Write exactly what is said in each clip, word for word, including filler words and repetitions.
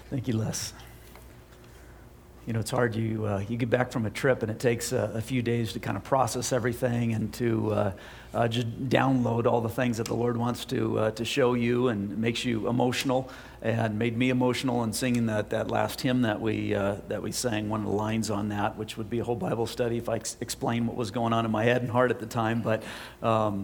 Thank you, Les. You know, it's hard. You uh, you get back from a trip, and it takes a, a few days to kind of process everything and to uh, uh, just download all the things that the Lord wants to uh, to show you, and makes you emotional, and made me emotional in singing that that last hymn that we uh, that we sang. One of the lines on that, which would be a whole Bible study if I ex- explain what was going on in my head and heart at the time. But um,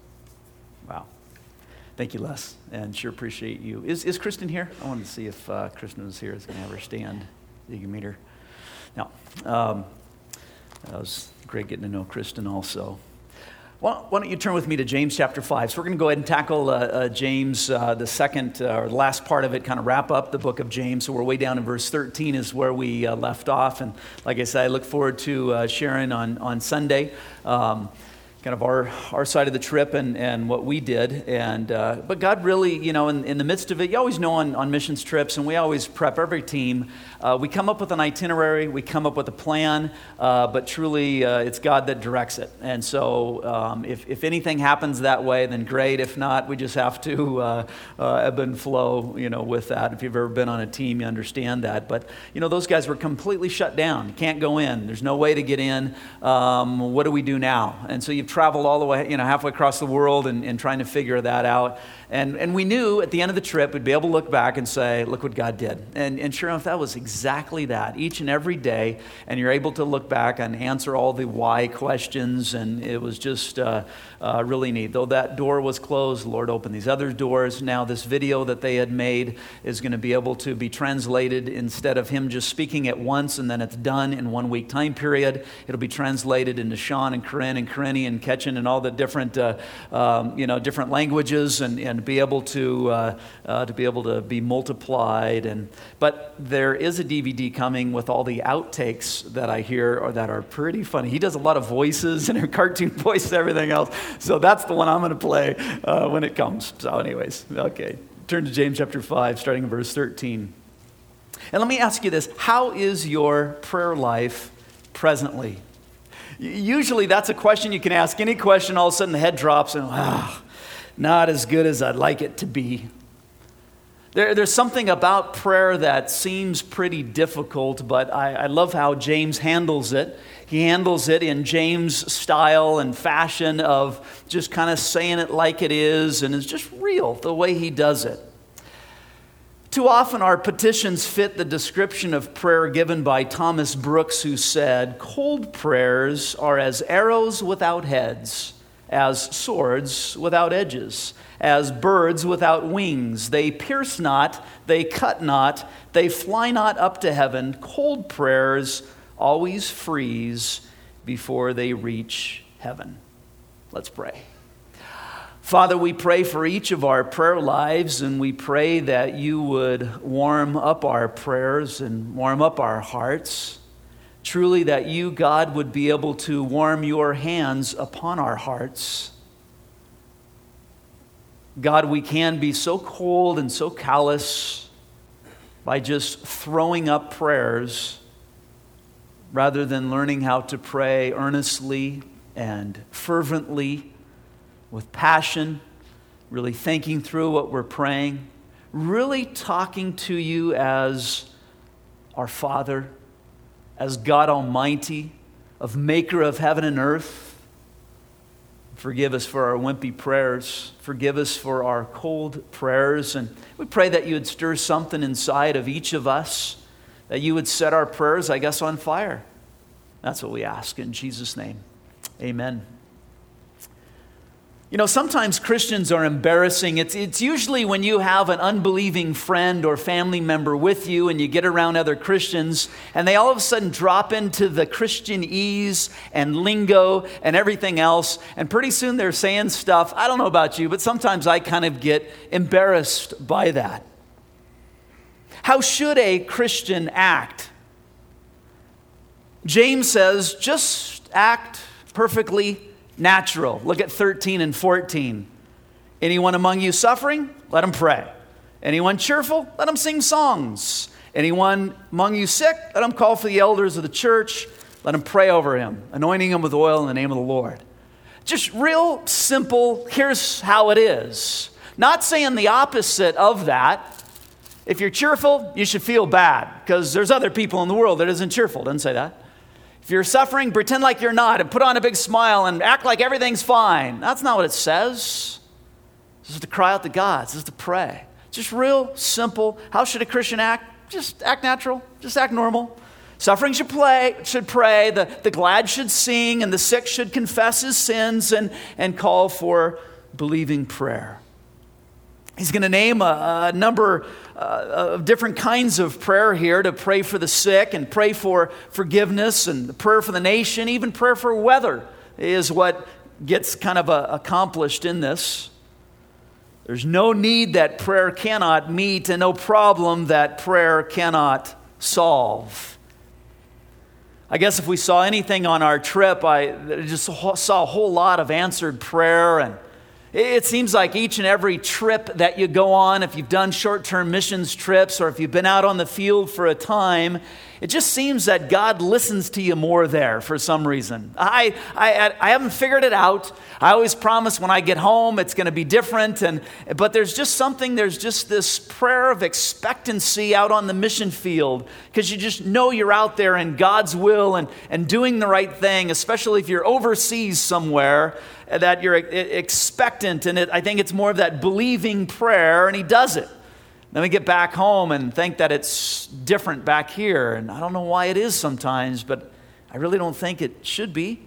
wow. Thank you, Les, and sure appreciate you. Is is Kristen here? I wanted to see if uh, Kristen was here. Is going to have her stand. You can meet her. No. Um, that was great getting to know Kristen also. Why, why don't you turn with me to James chapter five? So we're going to go ahead and tackle uh, uh, James, uh, the second uh, or the last part of it, kind of wrap up the book of James. So we're way down in verse thirteen is where we uh, left off. And like I said, I look forward to uh, sharing on, on Sunday. Um, kind of our, our side of the trip and, and what we did. And uh, but God really, you know, in, in the midst of it, you always know on, on missions trips, and we always prep every team. Uh, we come up with an itinerary, we come up with a plan, uh, but truly uh, it's God that directs it. And so um, if, if anything happens that way, then great. If not, we just have to uh, uh, ebb and flow, you know, with that. If you've ever been on a team, you understand that. But, you know, those guys were completely shut down. You can't go in. There's no way to get in. Um, what do we do now? And so you've traveled all the way, you know, halfway across the world and, and trying to figure that out. And and we knew at the end of the trip, we'd be able to look back and say, look what God did. And, and sure enough, that was exactly that, each and every day. And you're able to look back and answer all the why questions. And it was just uh, uh, really neat. Though that door was closed, the Lord opened these other doors. Now this video that they had made is going to be able to be translated. Instead of him just speaking at once and then it's done in one week time period, it'll be translated into Sean and Corinne and Corinne and Ketchen and all the different, uh, um, you know, different languages, and, and be able to uh, uh, to be able to be multiplied. And but there is a D V D coming with all the outtakes that I hear or that are pretty funny. He does a lot of voices and cartoon voices, everything else. So that's the one I'm going to play uh, when it comes. So, anyways, okay, turn to James chapter five, starting in verse thirteen. And let me ask you this: how is your prayer life presently? Usually that's a question you can ask any question, all of a sudden the head drops and, ah, not as good as I'd like it to be. There, there's something about prayer that seems pretty difficult, but I, I love how James handles it. He handles it in James' style and fashion of just kind of saying it like it is, and it's just real the way he does it. Too often our petitions fit the description of prayer given by Thomas Brooks, who said, "Cold prayers are as arrows without heads, as swords without edges, as birds without wings. They pierce not, they cut not, they fly not up to heaven. Cold prayers always freeze before they reach heaven." Let's pray. Father, we pray for each of our prayer lives, and we pray that you would warm up our prayers and warm up our hearts. Truly that you, God, would be able to warm your hands upon our hearts. God, we can be so cold and so callous by just throwing up prayers rather than learning how to pray earnestly and fervently, with passion, really thinking through what we're praying, really talking to you as our Father, as God Almighty, of maker of heaven and earth. Forgive us for our wimpy prayers. Forgive us for our cold prayers. And we pray that you would stir something inside of each of us, that you would set our prayers, I guess, on fire. That's what we ask in Jesus' name. Amen. You know, sometimes Christians are embarrassing. It's it's usually when you have an unbelieving friend or family member with you and you get around other Christians and they all of a sudden drop into the Christianese and lingo and everything else, and pretty soon they're saying stuff. I don't know about you, but sometimes I kind of get embarrassed by that. How should a Christian act? James says, just act perfectly natural. Look at thirteen and fourteen. Anyone among you suffering? Let him pray. Anyone cheerful? Let him sing songs. Anyone among you sick? Let him call for the elders of the church. Let him pray over him, anointing him with oil in the name of the Lord. Just real simple, here's how it is. Not saying the opposite of that. If you're cheerful, you should feel bad because there's other people in the world that isn't cheerful. It doesn't say that. If you're suffering, pretend like you're not and put on a big smile and act like everything's fine. That's not what it says. This is to cry out to God. This is to pray. Just real simple. How should a Christian act? Just act natural. Just act normal. Suffering should play, should pray. The, the glad should sing, and the sick should confess his sins and, and call for believing prayer. He's going to name a, a number uh, of different kinds of prayer here, to pray for the sick and pray for forgiveness and prayer for the nation, even prayer for weather is what gets kind of uh, accomplished in this. There's no need that prayer cannot meet and no problem that prayer cannot solve. I guess if we saw anything on our trip, I just saw a whole lot of answered prayer. And it seems like each and every trip that you go on, if you've done short-term missions trips or if you've been out on the field for a time, it just seems that God listens to you more there for some reason. I, I, I haven't figured it out. I always promise when I get home it's going to be different. And but there's just something, there's just this prayer of expectancy out on the mission field because you just know you're out there in God's will and, and doing the right thing, especially if you're overseas somewhere, that you're expectant. And it, I think it's more of that believing prayer, and he does it. Then we get back home and think that it's different back here. And I don't know why it is sometimes, but I really don't think it should be.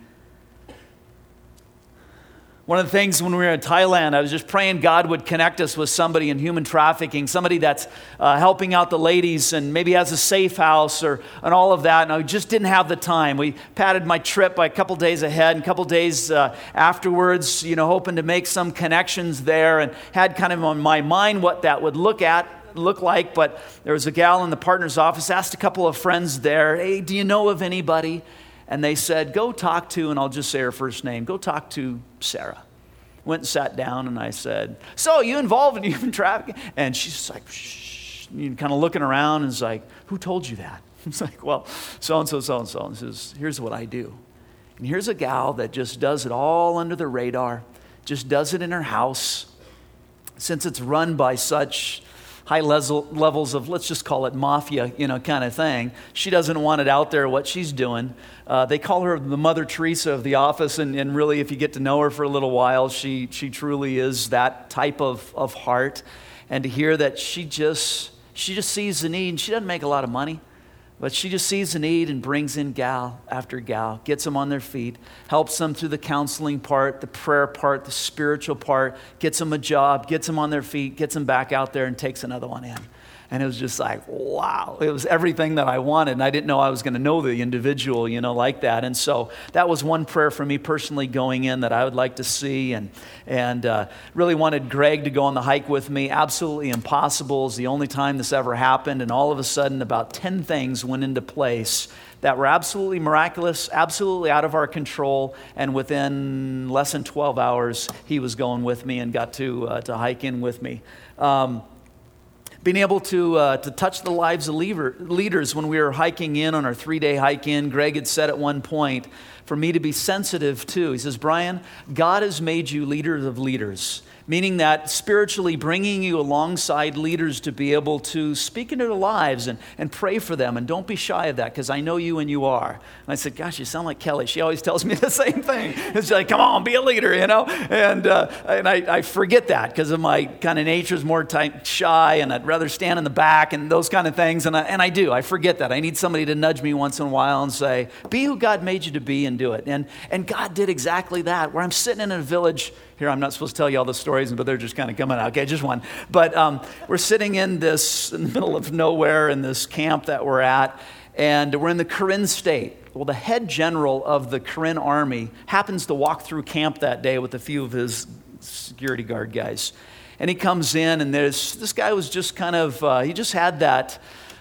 One of the things when we were in Thailand, I was just praying God would connect us with somebody in human trafficking, somebody that's uh, helping out the ladies and maybe has a safe house or and all of that. And I just didn't have the time. We padded my trip by a couple days ahead and a couple days uh, afterwards, you know, hoping to make some connections there and had kind of on my mind what that would look at. look like, but there was a gal in the partner's office, asked a couple of friends there, hey, do you know of anybody? And they said, go talk to, and I'll just say her first name, go talk to Sarah. Went and sat down, and I said, so you involved in human trafficking? And she's like, shh, kind of looking around, and is like, who told you that? It's like, well, so-and-so, so-and-so. And says, here's what I do. And here's a gal that just does it all under the radar, just does it in her house. Since it's run by such high levels of, let's just call it mafia, you know, kind of thing. She doesn't want it out there, what she's doing. Uh, they call her the Mother Teresa of the office, and, and really, if you get to know her for a little while, she she truly is that type of, of heart. And to hear that she just, she just sees the need, and she doesn't make a lot of money, but she just sees the need and brings in gal after gal, gets them on their feet, helps them through the counseling part, the prayer part, the spiritual part, gets them a job, gets them on their feet, gets them back out there and takes another one in. And it was just like, wow, it was everything that I wanted. And I didn't know I was going to know the individual, you know, like that. And so that was one prayer for me personally going in that I would like to see. And and uh, really wanted Greg to go on the hike with me. Absolutely impossible. It's the only time this ever happened. And all of a sudden, about ten things went into place that were absolutely miraculous, absolutely out of our control. And within less than twelve hours, he was going with me and got to, uh, to hike in with me. Um, Being able to uh, to touch the lives of leader, leaders when we were hiking in on our three-day hike in. Greg had said at one point, for me to be sensitive to, he says, Brian, God has made you leaders of leaders, meaning that spiritually bringing you alongside leaders to be able to speak into their lives and, and pray for them. And don't be shy of that, because I know you and you are. And I said, gosh, you sound like Kelly. She always tells me the same thing. It's like, come on, be a leader, you know? And uh, and I, I forget that because of my kind of nature is more type shy, and I'd rather stand in the back and those kind of things. And I, and I do. I forget that. I need somebody to nudge me once in a while and say, be who God made you to be and do it. And, and God did exactly that, where I'm sitting in a village. Here, I'm not supposed to tell you all the stories, but they're just kind of coming out. Okay, just one. But um, we're sitting in this, in the middle of nowhere in this camp that we're at, and we're in the Karen state. Well, the head general of the Karen army happens to walk through camp that day with a few of his security guard guys. And he comes in, and there's this guy was just kind of, uh, he just had that,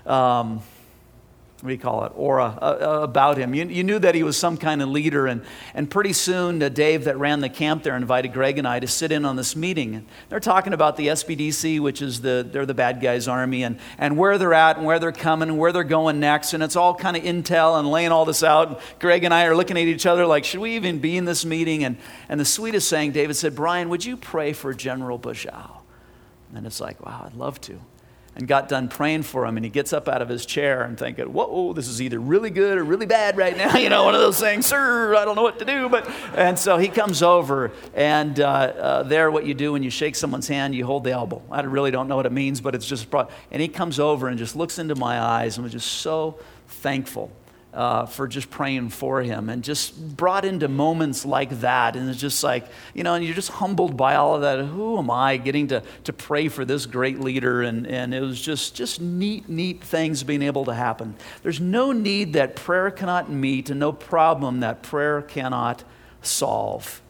um, what do you call it, aura uh, about him. You, you knew that he was some kind of leader. And, and pretty soon, uh, Dave that ran the camp there invited Greg and I to sit in on this meeting. And they're talking about the S B D C, which is the, they're the bad guys' army, and, and where they're at and where they're coming and where they're going next. And it's all kind of intel and laying all this out. And Greg and I are looking at each other like, should we even be in this meeting? And, and the sweetest thing, David said, Brian, would you pray for General Bushau? And it's like, wow, I'd love to. and got done praying for him, and he gets up out of his chair and thinking, whoa, this is either really good or really bad right now. You know, one of those things, sir, I don't know what to do. But And so he comes over, and uh, uh, there what you do when you shake someone's hand, you hold the elbow. I really don't know what it means, but it's just, and he comes over and just looks into my eyes and was just so thankful Uh, for just praying for him, and just brought into moments like that. And it's just like, you know, and you're just humbled by all of that. Who am I getting to, to pray for this great leader? And, and it was just, just neat, neat things being able to happen. There's no need that prayer cannot meet, and no problem that prayer cannot solve.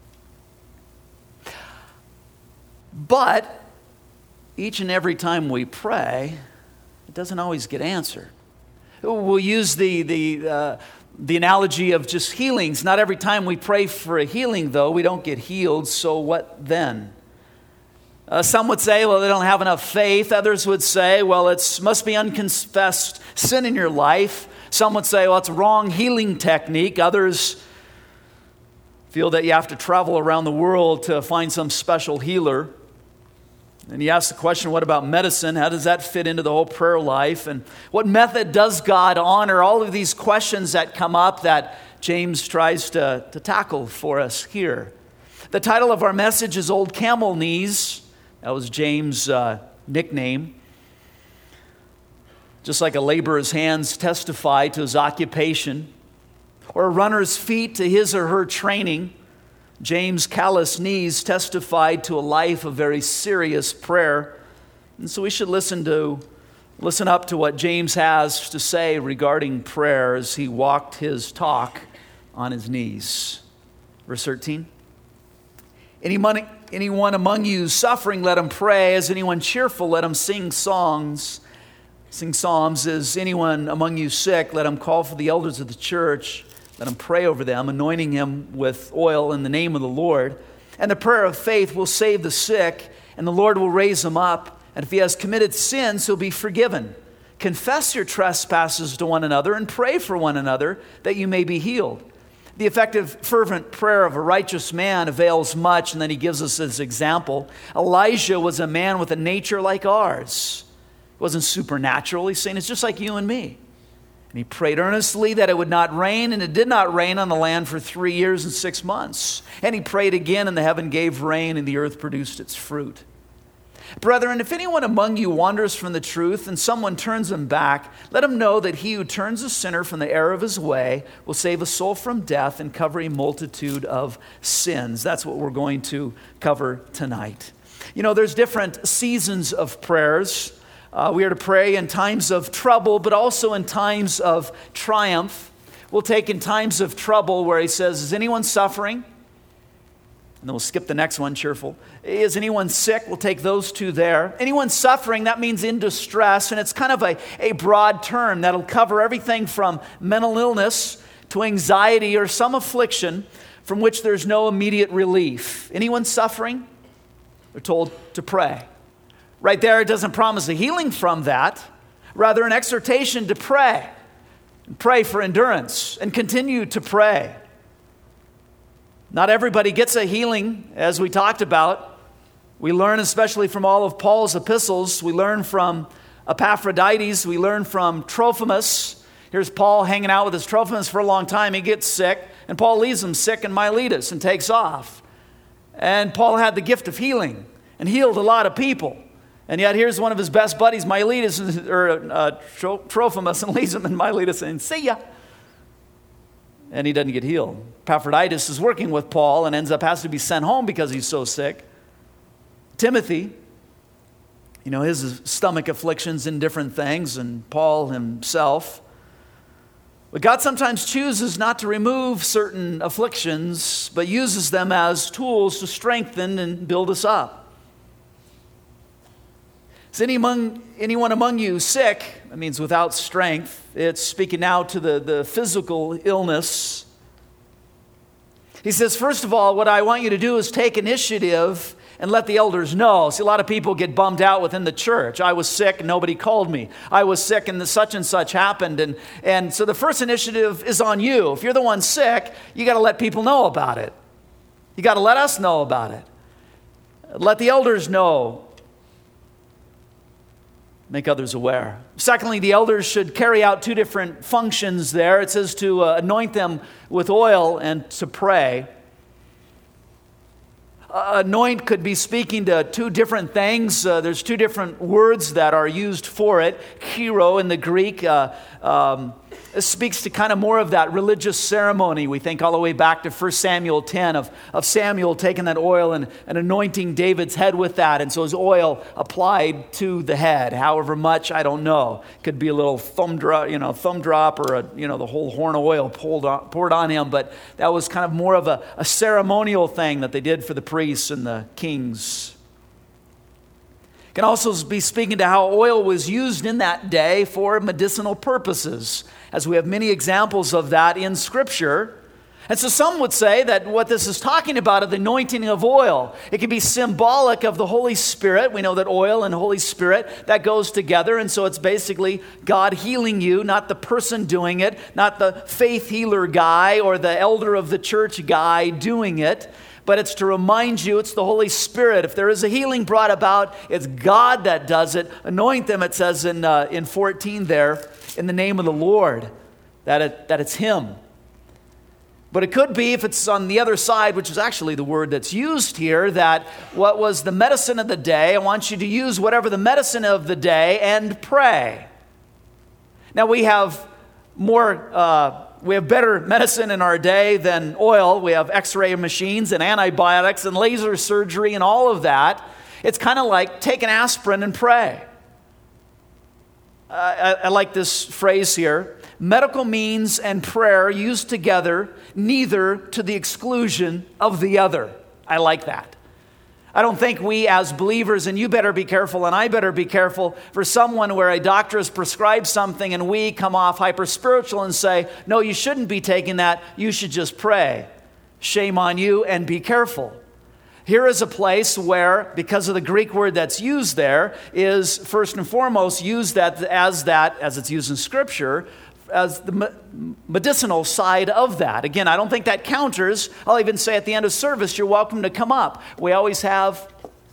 But each and every time we pray, it doesn't always get answered. We'll use the the uh, the analogy of just healings. Not every time we pray for a healing, though, we don't get healed. So what then? Uh, some would say, well, they don't have enough faith. Others would say, well, it must be unconfessed sin in your life. Some would say, well, it's a wrong healing technique. Others feel that you have to travel around the world to find some special healer. And he asks the question, what about medicine? How does that fit into the whole prayer life? And what method does God honor? All of these questions that come up that James tries to, to tackle for us here. The title of our message is Old Camel Knees. That was James' uh, nickname. Just like a laborer's hands testify to his occupation, or a runner's feet to his or her training, James' callous knees testified to a life of very serious prayer. And so we should listen to, listen up to what James has to say regarding prayer as he walked his talk on his knees. Verse thirteen. Anyone, anyone among you suffering, let him pray. Is anyone cheerful, let him sing songs. Sing psalms. Is anyone among you sick, let him call for the elders of the church. Let him pray over them, anointing him with oil in the name of the Lord. And the prayer of faith will save the sick, and the Lord will raise him up. And if he has committed sins, he'll be forgiven. Confess your trespasses to one another and pray for one another that you may be healed. The effective, fervent prayer of a righteous man avails much. And then he gives us this example. Elijah was a man with a nature like ours. It wasn't supernatural. He's saying it's just like you and me. And he prayed earnestly that it would not rain, and it did not rain on the land for three years and six months. And he prayed again, and the heaven gave rain, and the earth produced its fruit. Brethren, if anyone among you wanders from the truth, and someone turns him back, let him know that he who turns a sinner from the error of his way will save a soul from death and cover a multitude of sins. That's what we're going to cover tonight. You know, there's different seasons of prayers. Uh, we are to pray in times of trouble, but also in times of triumph. We'll take in times of trouble where he says, is anyone suffering? And then we'll skip the next one, cheerful. Is anyone sick? We'll take those two there. Anyone suffering, that means in distress. And it's kind of a, a broad term that'll cover everything from mental illness to anxiety or some affliction from which there's no immediate relief. Anyone suffering? They're told to pray. Right there, it doesn't promise a healing from that. Rather, an exhortation to pray. And pray for endurance and continue to pray. Not everybody gets a healing, as we talked about. We learn, especially from all of Paul's epistles, we learn from Epaphroditus, we learn from Trophimus. Here's Paul hanging out with his Trophimus for a long time. He gets sick, and Paul leaves him sick in Miletus and takes off. And Paul had the gift of healing and healed a lot of people. And yet here's one of his best buddies, Miletus, or uh, Trophimus, and leaves him in Miletus and see ya. And he doesn't get healed. Epaphroditus is working with Paul and ends up has to be sent home because he's so sick. Timothy, you know, his stomach afflictions and different things, and Paul himself. But God sometimes chooses not to remove certain afflictions, but uses them as tools to strengthen and build us up. Is any among, anyone among you sick? That means without strength. It's speaking now to the, the physical illness. He says, first of all, what I want you to do is take initiative and let the elders know. See, a lot of people get bummed out within the church. I was sick and nobody called me. I was sick and the such and such happened. And, and so the first initiative is on you. If you're the one sick, you got to let people know about it. You got to let us know about it. Let the elders know. make others aware. Secondly, the elders should carry out two different functions there. It says to uh, anoint them with oil and to pray. Uh, anoint could be speaking to two different things. Uh, there's two different words that are used for it. Hero in the Greek uh, um, speaks to kind of more of that religious ceremony. We think all the way back to First Samuel ten of, of Samuel taking that oil and, and anointing David's head with that. And so his oil applied to the head. However much, I don't know. Could be a little thumb drop, you know, thumb drop or a, you know, the whole horn of oil poured on, poured on him. But that was kind of more of a, a ceremonial thing that they did for the priests and the kings. Can also be speaking to how oil was used in that day for medicinal purposes, as we have many examples of that in Scripture. And so some would say that what this is talking about is the anointing of oil. It can be symbolic of the Holy Spirit. We know that oil and Holy Spirit, that goes together. And so it's basically God healing you, not the person doing it, not the faith healer guy or the elder of the church guy doing it. But it's to remind you it's the Holy Spirit. If there is a healing brought about, it's God that does it. Anoint them, it says in uh, in fourteen there, in the name of the Lord, that it, that it's Him. But it could be, if it's on the other side, which is actually the word that's used here, that what was the medicine of the day, I want you to use whatever the medicine of the day and pray. Now we have more... Uh, We have better medicine in our day than oil. We have x-ray machines and antibiotics and laser surgery and all of that. It's kind of like take an aspirin and pray. Uh, I, I like this phrase here. Medical means and prayer used together, neither to the exclusion of the other. I like that. I don't think we as believers, and you better be careful and I better be careful, for someone where a doctor has prescribed something and we come off hyper-spiritual and say, no, you shouldn't be taking that, you should just pray. Shame on you, and be careful. Here is a place where, because of the Greek word that's used there, is first and foremost used that as that, as it's used in Scripture, as the medicinal side of that. Again, I don't think that counters. I'll even say at the end of service, you're welcome to come up. We always have,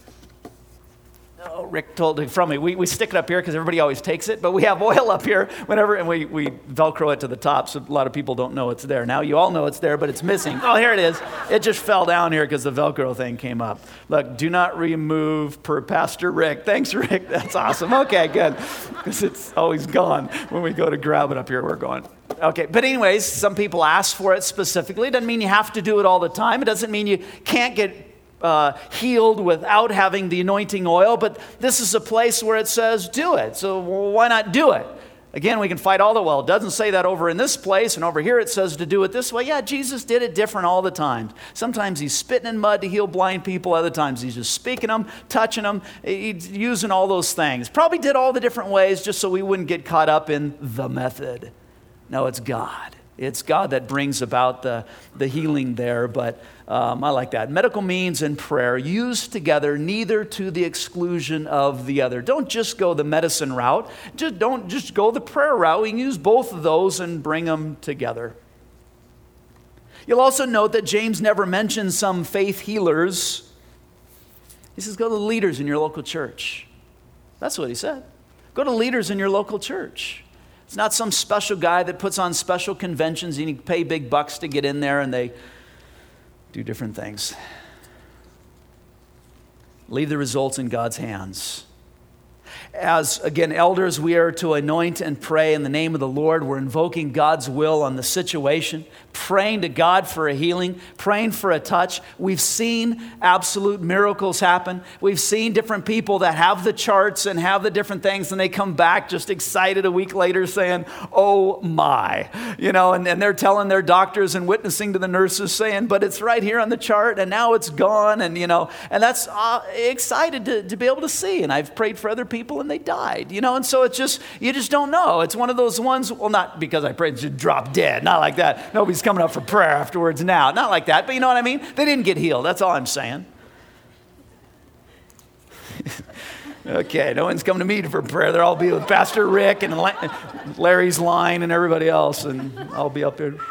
oh, Rick told it from me, we, we stick it up here because everybody always takes it, but we have oil up here whenever, and we, we Velcro it to the top, so a lot of people don't know it's there. Now you all know it's there, but it's missing. Oh, here it is. It just fell down here because the Velcro thing came up. Look, do not remove per Pastor Rick. Thanks, Rick. That's awesome. Okay, good. Because it's always gone. When we go to grab it up here, we're going. Okay, but anyways, some people ask for it specifically. It doesn't mean you have to do it all the time. It doesn't mean you can't get Uh, healed without having the anointing oil, but this is a place where it says do it. So why not do it? Again, we can fight all the well. It doesn't say that over in this place, and over here it says to do it this way. Yeah, Jesus did it different all the time. Sometimes he's spitting in mud to heal blind people. Other times he's just speaking them, touching them, he's using all those things. Probably did all the different ways just so we wouldn't get caught up in the method. No, it's God. It's God that brings about the, the healing there, but um, I like that. Medical means and prayer used together, neither to the exclusion of the other. Don't just go the medicine route. Just don't just go the prayer route. We can use both of those and bring them together. You'll also note that James never mentions some faith healers. He says, go to the leaders in your local church. That's what he said. Go to leaders in your local church. It's not some special guy that puts on special conventions and you pay big bucks to get in there and they do different things. Leave the results in God's hands. As, again, elders, we are to anoint and pray in the name of the Lord. We're invoking God's will on the situation, praying to God for a healing, praying for a touch. We've seen absolute miracles happen. We've seen different people that have the charts and have the different things, and they come back just excited a week later saying, oh my, you know, and, and they're telling their doctors and witnessing to the nurses saying, but it's right here on the chart and now it's gone, and, you know, and that's uh, excited to, to be able to see. And I've prayed for other people and they died, you know, and so it's just, you just don't know. It's one of those ones, well, not because I prayed to drop dead, not like that. Nobody's coming up for prayer afterwards now, not like that, but you know what I mean? They didn't get healed, that's all I'm saying. Okay, no one's coming to me for prayer. They'll all be with Pastor Rick and Larry's line and everybody else, and I'll be up there.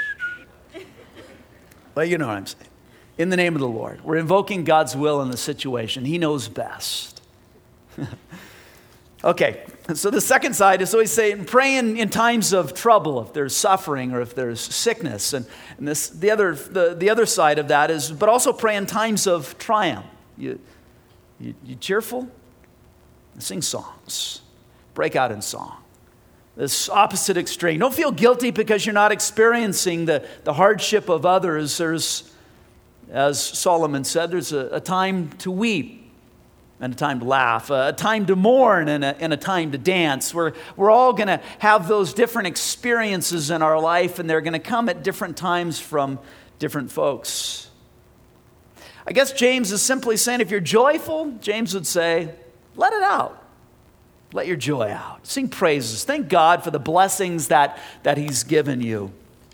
But you know what I'm saying. In the name of the Lord, we're invoking God's will in the situation. He knows best. Okay, so the second side is always saying pray in, in times of trouble, if there's suffering or if there's sickness. And, and this the other the, the other side of that is, but also pray in times of triumph. You, you, you cheerful? Sing songs. Break out in song. This opposite extreme. Don't feel guilty because you're not experiencing the, the hardship of others. There's, as Solomon said, there's a, a time to weep and a time to laugh, a time to mourn and a, and a time to dance. We're, we're all going to have those different experiences in our life, and they're going to come at different times from different folks. I guess James is simply saying, if you're joyful, James would say, let it out. Let your joy out. Sing praises. Thank God for the blessings that, that he's given you.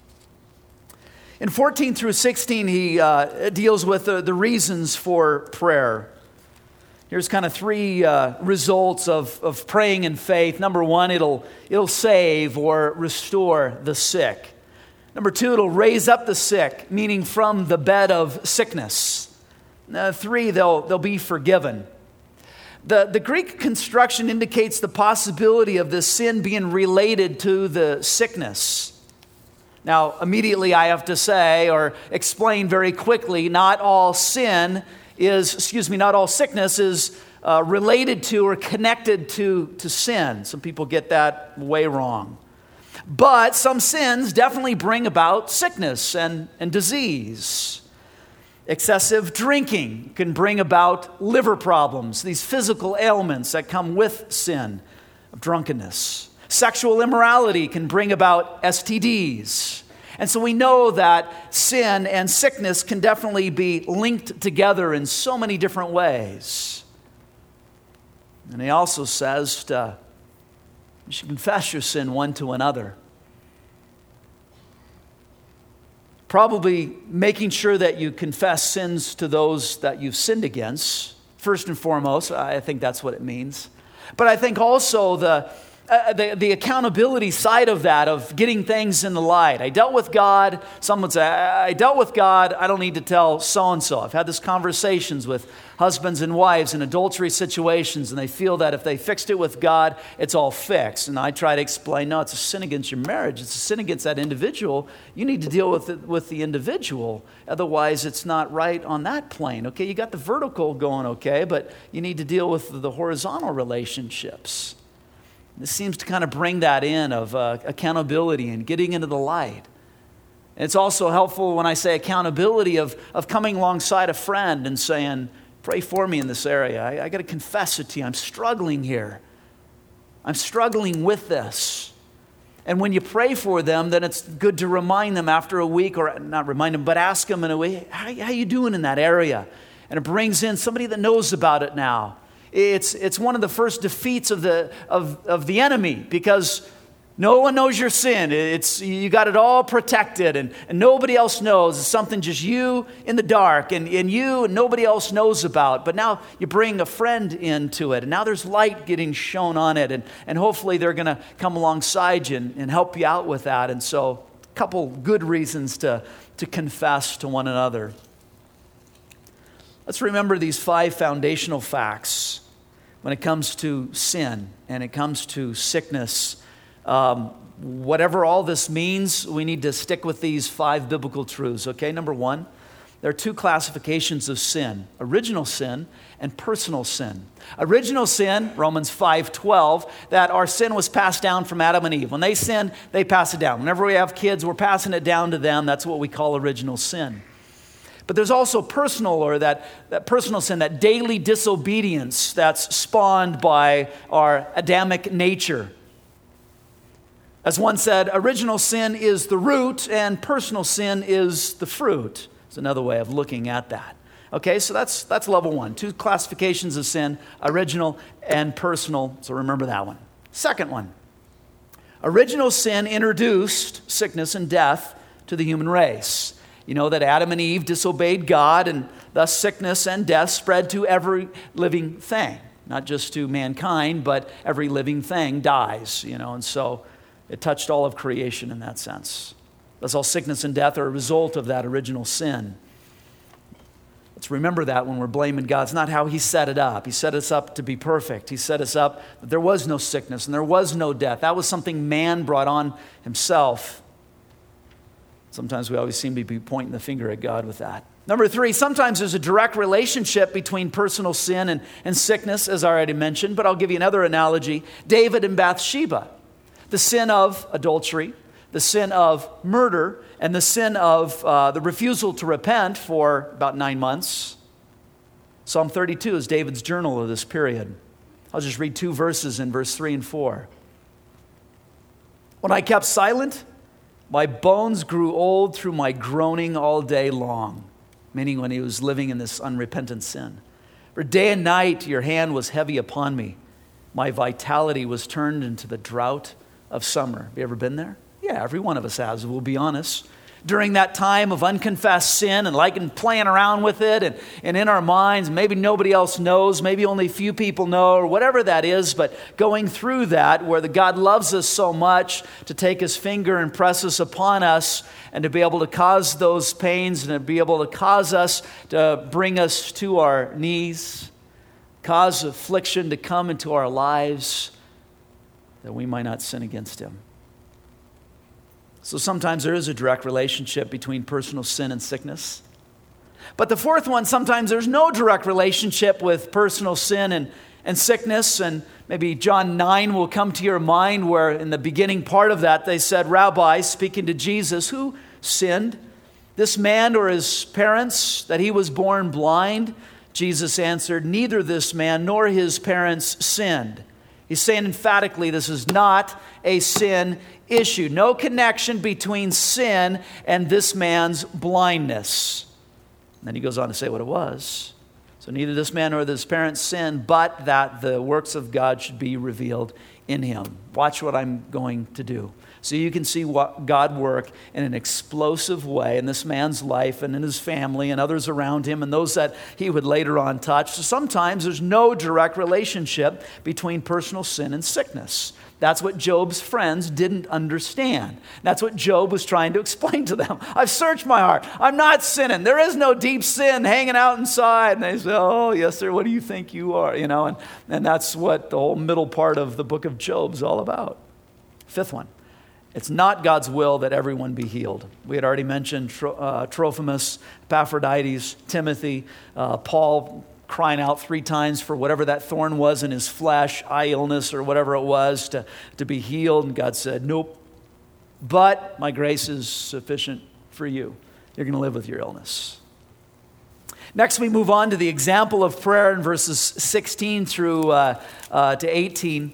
In fourteen through sixteen, he uh, deals with the, the reasons for prayer. Here's kind of three uh, results of, of praying in faith. Number one, it'll, it'll save or restore the sick. Number two, it'll raise up the sick, meaning from the bed of sickness. Uh, three, they'll, they'll be forgiven. The, the Greek construction indicates the possibility of the sin being related to the sickness. Now, immediately I have to say or explain very quickly, not all sin is, excuse me, not all sickness is uh, related to or connected to, to sin. Some people get that way wrong. But some sins definitely bring about sickness and, and disease. Excessive drinking can bring about liver problems, these physical ailments that come with sin of drunkenness. Sexual immorality can bring about S T Ds. And so we know that sin and sickness can definitely be linked together in so many different ways. And he also says to, you should confess your sin one to another. Probably making sure that you confess sins to those that you've sinned against. First and foremost, I think that's what it means. But I think also the Uh, the, the accountability side of that, of getting things in the light. I dealt with God. Someone say, I, I dealt with God. I don't need to tell so-and-so. I've had these conversations with husbands and wives in adultery situations, and they feel that if they fixed it with God, it's all fixed. And I try to explain, no, it's a sin against your marriage. It's a sin against that individual. You need to deal with it with the individual. Otherwise, it's not right on that plane. Okay, you got the vertical going okay, but you need to deal with the horizontal relationships. This seems to kind of bring that in of uh, accountability and getting into the light. And it's also helpful when I say accountability of, of coming alongside a friend and saying, pray for me in this area. I, I got to confess it to you. I'm struggling here. I'm struggling with this. And when you pray for them, then it's good to remind them after a week, or not remind them, but ask them in a way, how, how you doing in that area? And it brings in somebody that knows about it now. It's, it's one of the first defeats of the, of, of the enemy, because no one knows your sin. It's, you got it all protected, and, and nobody else knows. It's something just you in the dark, and, and you and nobody else knows about. But now you bring a friend into it, and now there's light getting shown on it, and, and hopefully they're going to come alongside you and, and help you out with that. And so a couple good reasons to, to confess to one another. Let's remember these five foundational facts when it comes to sin and it comes to sickness. Um, whatever all this means, we need to stick with these five biblical truths, okay? Number one, there are two classifications of sin: original sin and personal sin. Original sin, Romans five twelve, that our sin was passed down from Adam and Eve. When they sin, they pass it down. Whenever we have kids, we're passing it down to them. That's what we call original sin. But there's also personal, or that, that personal sin, that daily disobedience that's spawned by our Adamic nature. As one said, original sin is the root and personal sin is the fruit. It's another way of looking at that. Okay, so that's that's level one. Two classifications of sin, original and personal. So remember that one. Second one, original sin introduced sickness and death to the human race. You know that Adam and Eve disobeyed God, and thus sickness and death spread to every living thing. Not just to mankind, but every living thing dies, you know, and so it touched all of creation in that sense. Thus all sickness and death are a result of that original sin. Let's remember that when we're blaming God. It's not how he set it up. He set us up to be perfect. He set us up that there was no sickness and there was no death. That was something man brought on himself. Sometimes we always seem to be pointing the finger at God with that. Number three, sometimes there's a direct relationship between personal sin and, and sickness, as I already mentioned, but I'll give you another analogy. David and Bathsheba, the sin of adultery, the sin of murder, and the sin of uh, the refusal to repent for about nine months. Psalm thirty-two is David's journal of this period. I'll just read two verses in verse three and four. When I kept silent, my bones grew old through my groaning all day long. Meaning when he was living in this unrepentant sin. For day and night your hand was heavy upon me. My vitality was turned into the drought of summer. Have you ever been there? Yeah, every one of us has, we'll be honest. During that time of unconfessed sin and like and playing around with it and, and in our minds, maybe nobody else knows, maybe only a few people know or whatever that is, but going through that where the God loves us so much to take his finger and press us upon us and to be able to cause those pains and to be able to cause us to bring us to our knees, cause affliction to come into our lives that we might not sin against him. So sometimes there is a direct relationship between personal sin and sickness. But the fourth one, sometimes there's no direct relationship with personal sin and, and sickness. And maybe John nine will come to your mind where in the beginning part of that they said, Rabbi, speaking to Jesus, who sinned, this man or his parents, that he was born blind? Jesus answered, neither this man nor his parents sinned. He's saying emphatically this is not a sin issue. No connection between sin and this man's blindness. And then he goes on to say what it was. So neither this man nor his parents sinned, but that the works of God should be revealed in him. Watch what I'm going to do. So you can see what God work in an explosive way in this man's life and in his family and others around him and those that he would later on touch. So sometimes there's no direct relationship between personal sin and sickness. That's what Job's friends didn't understand. That's what Job was trying to explain to them. I've searched my heart. I'm not sinning. There is no deep sin hanging out inside. And they say, oh, yes, sir, what do you think you are? You know, and, and that's what the whole middle part of the book of Job's all about. Fifth one. It's not God's will that everyone be healed. We had already mentioned uh, Trophimus, Epaphroditus, Timothy, uh, Paul crying out three times for whatever that thorn was in his flesh, eye illness or whatever it was, to, to be healed. And God said, nope, but my grace is sufficient for you. You're going to live with your illness. Next, we move on to the example of prayer in verses sixteen through uh, uh, to eighteen.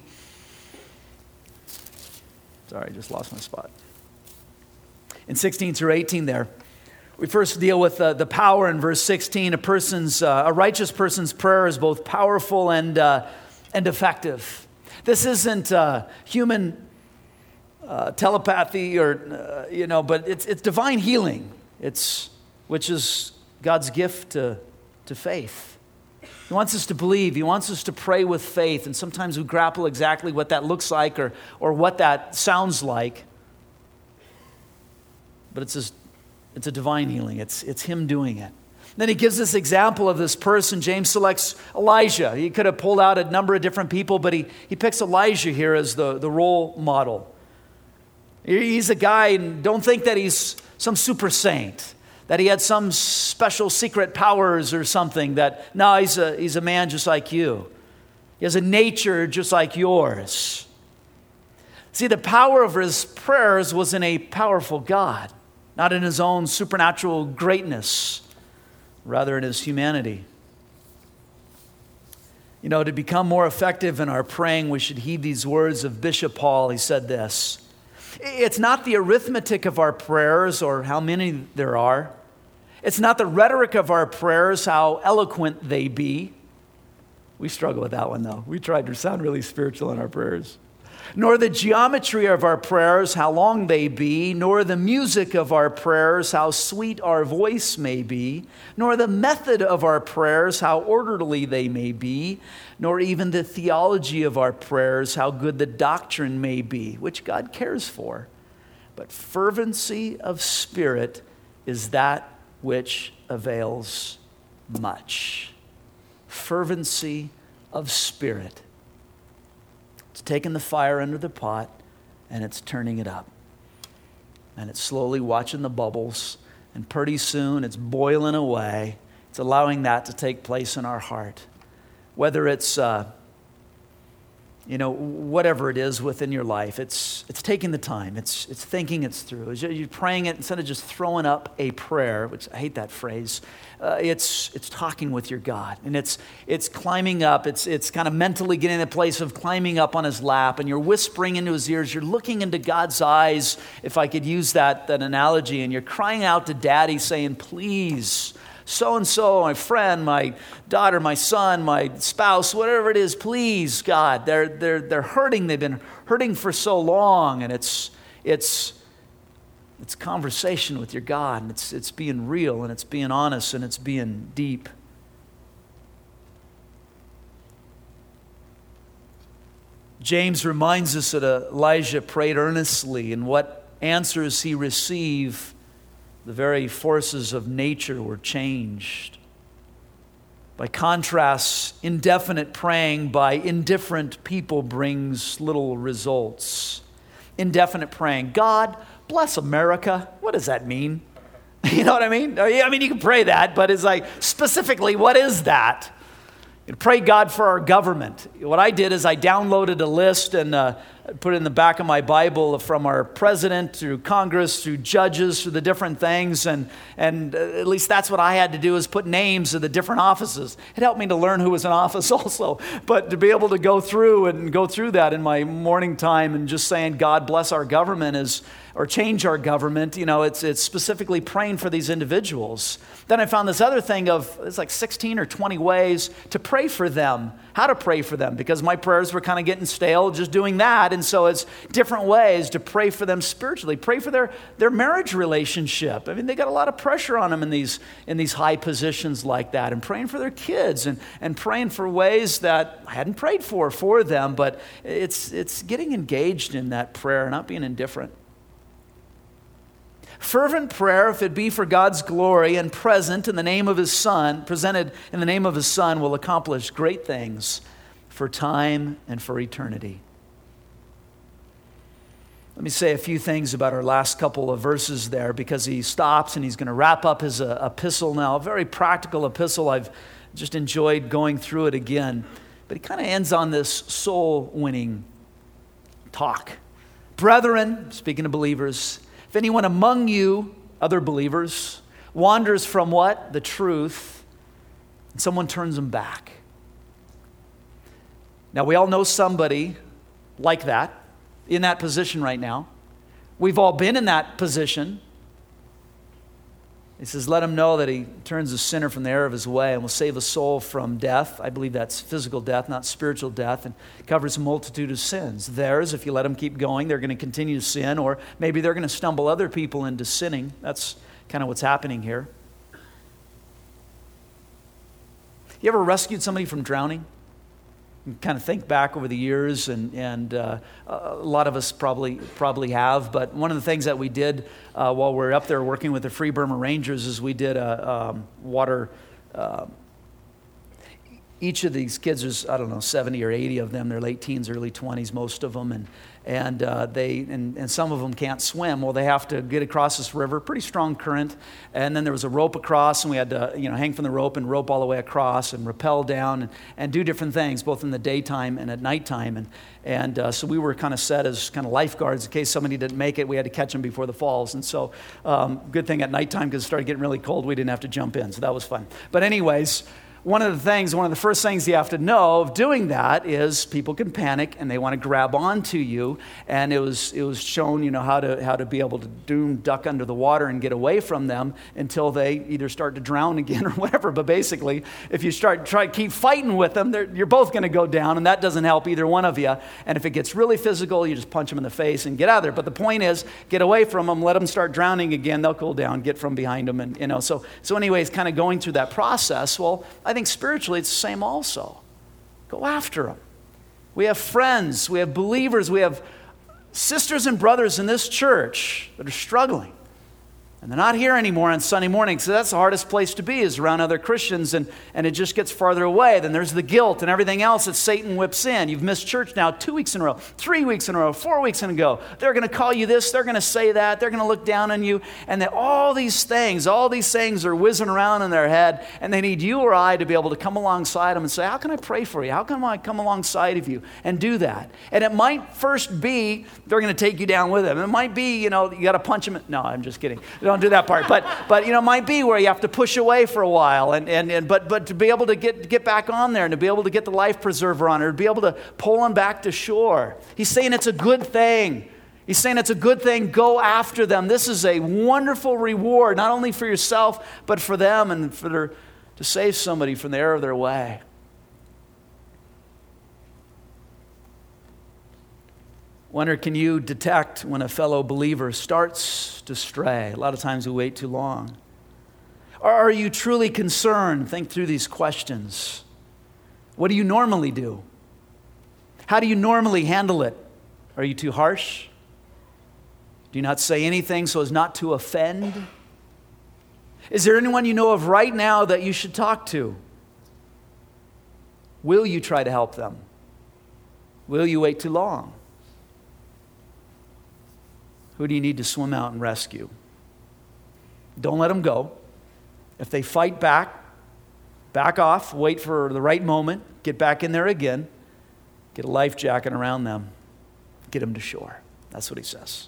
Sorry, I just lost my spot. In sixteen through eighteen there, we first deal with uh, the power in verse sixteen. A person's, uh, a righteous person's prayer is both powerful and uh, and effective. This isn't uh, human uh, telepathy or, uh, you know, but it's it's divine healing. It's, which is God's gift to, to faith. He wants us to believe. He wants us to pray with faith. And sometimes we grapple exactly what that looks like or, or what that sounds like. But it's, a, it's a divine healing. It's, it's him doing it. Then he gives this example of this person. James selects Elijah. He could have pulled out a number of different people, but he, he picks Elijah here as the, the role model. He's a guy, and don't think that he's some super saint, that he had some special secret powers or something. That no, he's a, he's a man just like you. He has a nature just like yours. See, the power of his prayers was in a powerful God, not in his own supernatural greatness, rather in his humanity. You know, to become more effective in our praying, we should heed these words of Bishop Paul. He said this: it's not the arithmetic of our prayers or how many there are. It's not the rhetoric of our prayers, how eloquent they be. We struggle with that one, though. We tried to sound really spiritual in our prayers. Nor the geometry of our prayers, how long they be, nor the music of our prayers, how sweet our voice may be, nor the method of our prayers, how orderly they may be, nor even the theology of our prayers, how good the doctrine may be, which God cares for. But fervency of spirit is that which avails much. Fervency of spirit. It's taking the fire under the pot and it's turning it up. And it's slowly watching the bubbles, and pretty soon it's boiling away. It's allowing that to take place in our heart. Whether it's, uh, you know, whatever it is within your life, it's it's taking the time. It's it's thinking it through. As you're praying it, instead of just throwing up a prayer, which I hate that phrase, uh, it's it's talking with your God, and it's it's climbing up. It's it's kind of mentally getting in a place of climbing up on His lap, and you're whispering into His ears. You're looking into God's eyes, if I could use that that analogy, and you're crying out to Daddy, saying, "Please, so-and-so, my friend, my daughter, my son, my spouse, whatever it is, please, God, they're they're they're hurting. They've been hurting for so long." And it's it's it's conversation with your God, and it's it's being real, and it's being honest, and it's being deep. James reminds us that Elijah prayed earnestly, and what answers he received. The very forces of nature were changed. By contrast, indefinite praying by indifferent people brings little results. Indefinite praying. God, bless America. What does that mean? You know what I mean? I mean, you can pray that, but it's like, specifically, what is that? You pray God for our government. What I did is I downloaded a list and uh, put it in the back of my Bible from our president through Congress, through judges, through the different things. And, and uh, at least that's what I had to do, is put names of the different offices. It helped me to learn who was in office also. But to be able to go through and go through that in my morning time and just saying, God bless our government is, or change our government, you know, it's it's specifically praying for these individuals. Then I found this other thing of, it's like sixteen or twenty ways to pray for them, how to pray for them, because my prayers were kind of getting stale just doing that. And so it's different ways to pray for them spiritually. Pray for their, their marriage relationship. I mean, they got a lot of pressure on them in these in these high positions like that, and praying for their kids, and, and praying for ways that I hadn't prayed for for them, but it's it's getting engaged in that prayer, not being indifferent. Fervent prayer, if it be for God's glory and present in the name of His Son, presented in the name of His Son, will accomplish great things for time and for eternity. Let me say a few things about our last couple of verses there, because he stops and he's going to wrap up his uh, epistle now. A very practical epistle. I've just enjoyed going through it again. But he kind of ends on this soul-winning talk. Brethren, speaking of believers, if anyone among you, other believers, wanders from what? The truth, and someone turns them back. Now, we all know somebody like that, in that position right now. We've all been in that position. He says, let him know that he turns the sinner from the error of his way and will save a soul from death. I believe that's physical death, not spiritual death, and covers a multitude of sins. Theirs, if you let them keep going, they're going to continue to sin, or maybe they're going to stumble other people into sinning. That's kind of what's happening here. You ever rescued somebody from drowning? You kind of think back over the years, and, and uh, a lot of us probably probably have, but one of the things that we did uh, while we were up there working with the Free Burma Rangers is we did a um, water, uh, each of these kids, there's, I don't know, seventy or eighty of them, they're late teens, early twenties, most of them, and and uh, they and, and some of them can't swim. Well, they have to get across this river, pretty strong current, and then there was a rope across, and we had to you know hang from the rope and rope all the way across and rappel down and, and do different things, both in the daytime and at nighttime. And and uh, so we were kind of set as kind of lifeguards in case somebody didn't make it. We had to catch them before the falls. And so um, good thing at nighttime, because it started getting really cold, we didn't have to jump in, so that was fun. But anyways, one of the things, one of the first things you have to know of doing that is people can panic and they want to grab onto you. And it was it was shown, you know, how to how to be able to do duck under the water and get away from them until they either start to drown again or whatever. But basically, if you start try to keep fighting with them, you're both going to go down, and that doesn't help either one of you. And if it gets really physical, you just punch them in the face and get out of there. But the point is, get away from them, let them start drowning again. They'll cool down, get from behind them, and you know. So so anyways, kind of going through that process. Well, I think spiritually it's the same also. Go after them. We have friends, we have believers, we have sisters and brothers in this church that are struggling. And they're not here anymore on Sunday morning. So that's the hardest place to be, is around other Christians, and, and it just gets farther away. Then there's the guilt and everything else that Satan whips in. You've missed church now two weeks in a row, three weeks in a row, four weeks in a row. They're going to call you this, they're going to say that, they're going to look down on you. And that all these things, all these things are whizzing around in their head, and they need you or I to be able to come alongside them and say, how can I pray for you? How can I come alongside of you and do that? And it might first be they're going to take you down with them. It might be, you know, you got to punch them. No, I'm just kidding. Don't do that part. But, but you know, it might be where you have to push away for a while. And, and, and but, but to be able to get, get back on there and to be able to get the life preserver on, or to be able to pull them back to shore. He's saying it's a good thing. He's saying it's a good thing. Go after them. This is a wonderful reward, not only for yourself, but for them, and for their, to save somebody from the error of their way. Wonder, can you detect when a fellow believer starts to stray? A lot of times we wait too long. Or are you truly concerned? Think through these questions. What do you normally do? How do you normally handle it? Are you too harsh? Do you not say anything so as not to offend? Is there anyone you know of right now that you should talk to? Will you try to help them? Will you wait too long? Who do you need to swim out and rescue? Don't let them go. If they fight back, back off, wait for the right moment, get back in there again, get a life jacket around them, get them to shore. That's what he says.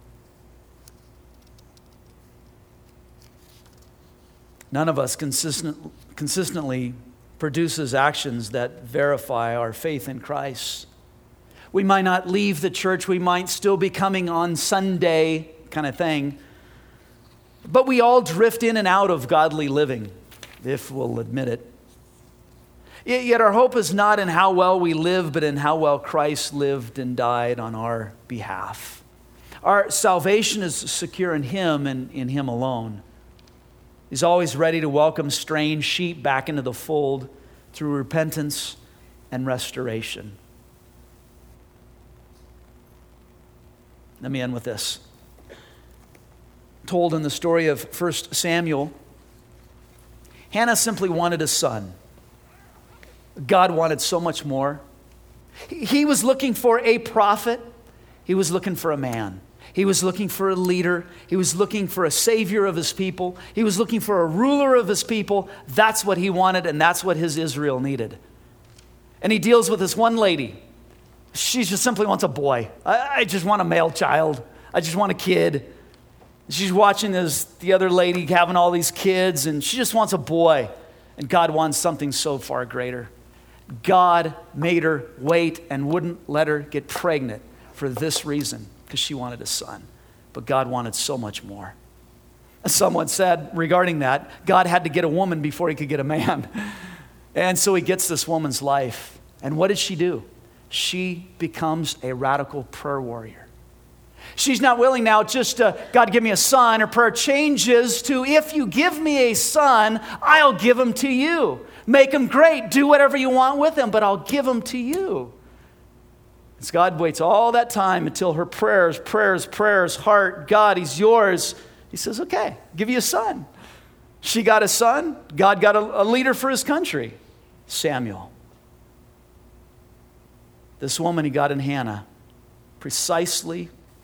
None of us consistent, consistently produces actions that verify our faith in Christ. We might not leave the church. We might still be coming on Sunday kind of thing. But we all drift in and out of godly living, if we'll admit it. Yet our hope is not in how well we live, but in how well Christ lived and died on our behalf. Our salvation is secure in Him and in Him alone. He's always ready to welcome strange sheep back into the fold through repentance and restoration. Let me end with this. Told in the story of First Samuel, Hannah simply wanted a son. God wanted so much more. He was looking for a prophet. He was looking for a man. He was looking for a leader. He was looking for a savior of his people. He was looking for a ruler of his people. That's what he wanted, and that's what his Israel needed. And he deals with this one lady. She just simply wants a boy. I, I just want a male child. I just want a kid. She's watching this, the other lady having all these kids, and she just wants a boy. And God wants something so far greater. God made her wait and wouldn't let her get pregnant for this reason, because she wanted a son. But God wanted so much more. Someone said regarding that, God had to get a woman before he could get a man. And so he gets this woman's life. And what did she do? She becomes a radical prayer warrior. She's not willing now just to, God, give me a son. Her prayer changes to, if you give me a son, I'll give him to you. Make him great. Do whatever you want with him, but I'll give him to you. As God waits all that time until her prayers, prayers, prayers, heart, God, he's yours. He says, okay, I'll give you a son. She got a son. God got a, a leader for his country, Samuel. This woman he got in Hannah precisely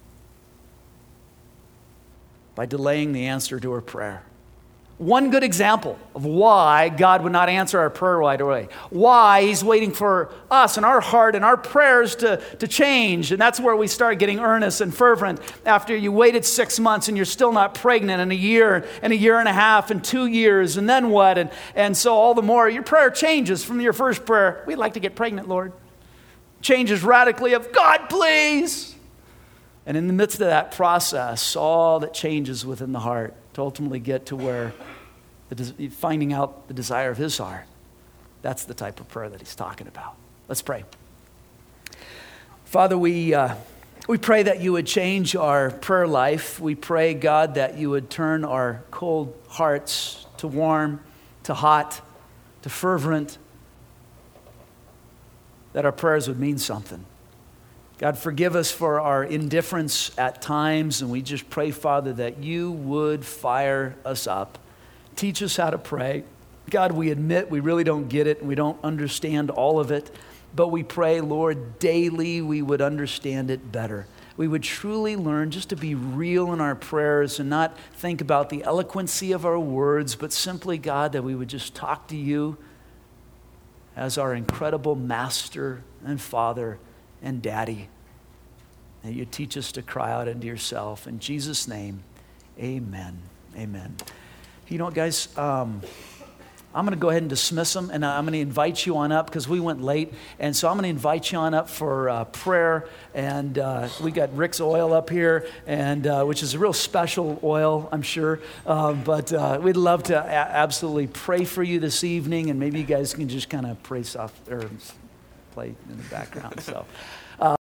by delaying the answer to her prayer. One good example of why God would not answer our prayer right away. Why he's waiting for us and our heart and our prayers to, to change. And that's where we start getting earnest and fervent. After you waited six months and you're still not pregnant, and a year and a year and a half and two years, and then what? And, and so all the more your prayer changes from your first prayer, we'd like to get pregnant, Lord. Changes radically of, God, please. And in the midst of that process, all that changes within the heart to ultimately get to where the, finding out the desire of his heart. That's the type of prayer that he's talking about. Let's pray. Father, we uh, we pray that you would change our prayer life. We pray, God, that you would turn our cold hearts to warm, to hot, to fervent, that our prayers would mean something. God, forgive us for our indifference at times, and we just pray, Father, that you would fire us up. Teach us how to pray. God, we admit we really don't get it and we don't understand all of it, but we pray, Lord, daily we would understand it better. We would truly learn just to be real in our prayers and not think about the eloquency of our words, but simply, God, that we would just talk to you as our incredible master and father and daddy. And you teach us to cry out into yourself. In Jesus' name, amen. Amen. You know what, guys? Um, I'm going to go ahead and dismiss them, and I'm going to invite you on up because we went late. And so I'm going to invite you on up for uh, prayer. And uh, we got Rick's oil up here, and uh, which is a real special oil, I'm sure. Um, but uh, we'd love to a- absolutely pray for you this evening, and maybe you guys can just kind of pray soft or play in the background. So.